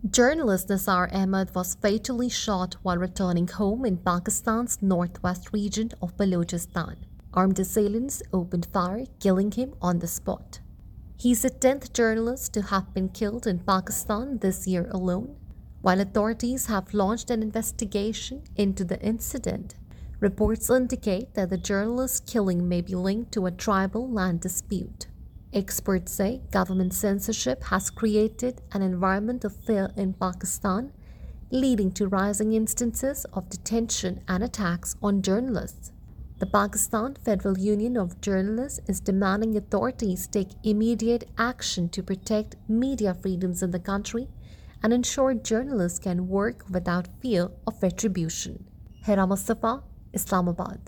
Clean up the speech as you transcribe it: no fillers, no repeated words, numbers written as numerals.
Journalist Nisar Ahmed was fatally shot while returning home in Pakistan's northwest region of Balochistan. Armed assailants opened fire, killing him on the spot. He's the 10th journalist to have been killed in Pakistan this year alone. While authorities have launched an investigation into the incident, reports indicate that the journalist's killing may be linked to a tribal land dispute. Experts say government censorship has created an environment of fear in Pakistan, leading to rising instances of detention and attacks on journalists. The Pakistan Federal Union of Journalists is demanding authorities take immediate action to protect media freedoms in the country and ensure journalists can work without fear of retribution. Hera Mustafa, Islamabad.